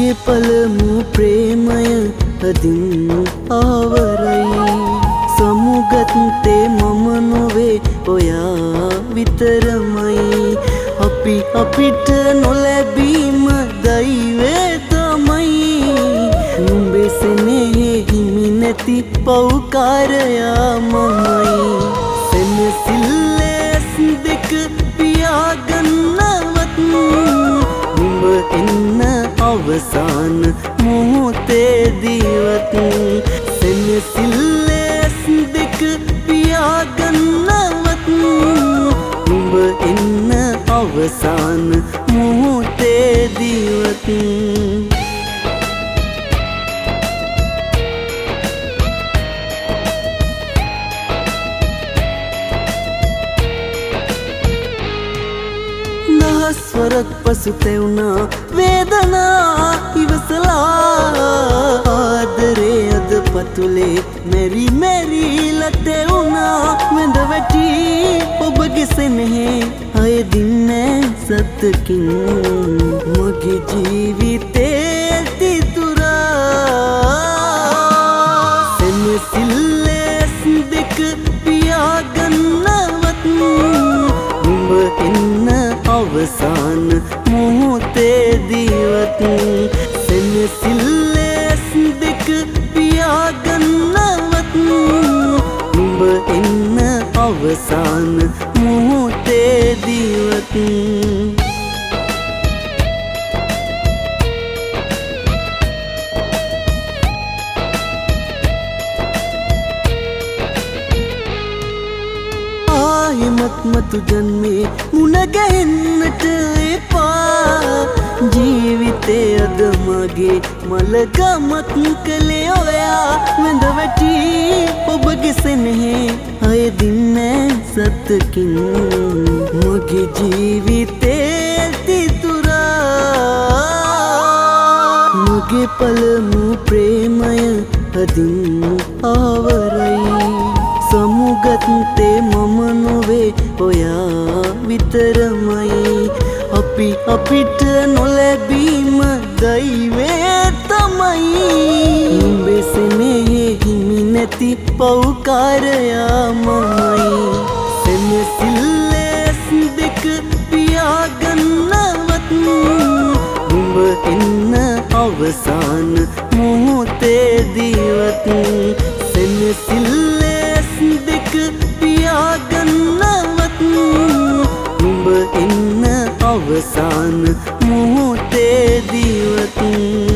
නුගේ පළමු ප්‍රේමය අදින් ආවරයි සමුගත්තේ මම නොවේ ඔයා විතරමයි අපි අපිට නොලැබීම දෛවය තමයි නුඹේ සෙනෙහේ හිමි නැති පව්කාරයා මමයි සෙනසිල්ලෙස් දෙක පියාගන්නවත් නුඹ එන්න අවසාන මොහොතේදීවත් සෙනසිල්ලෙස් දෙක පියාගන්නවත් නුඹ එන්න අවසාන මොහොතේදීවත් දහස්වරක් පසුතැවුණා වේදනා ඉවසලා ආදරේ අද පතුලේ මෙරි මෙරිලා තෙවුණා වැඳ වැටි ඔබගේ සෙනෙහේ අයදින්නේ සතකින් මගේ ජීවිතේ තිතුරා සෙනසිල්ලෙස් දෙක පියාගන්නවත් නුඹ එන්න අවසාන මොහොතේදීවත් සෙනසිල්ලෙස් දෙක පියාගන්නවත් නුඹ එන්න අවසාන මොහොතේදීවත් මතු ජන්මේ මුණ ගැහෙන්නට එපා ජීවිතේ අද මගේ මලගමක් කළේ ඔයා වැඳ වැටි ඔබගේ සෙනෙහේ අයදින්නේ සතකින් මගේ ජීවිතේ තිතුරා මගේ පළමු ප්‍රේමය අදින් ආවරයි සමුගත්තේ මම නොවේ ඔයා විතරමයි අපි අපිට නොලැබීම දෛවය තමයි නුඹේ සෙනෙහේ හිමි නැති පව්කාරයා මමයි සෙනසිල්ලෙස් දෙක පියාගන්නවත් නුඹ එන්න අවසාන මොහොතේදීවත් සෙනසිල්ලෙස් දෙක පියාගන්නවත් නුඹ එන්න අවසාන මොහොතේදීවත්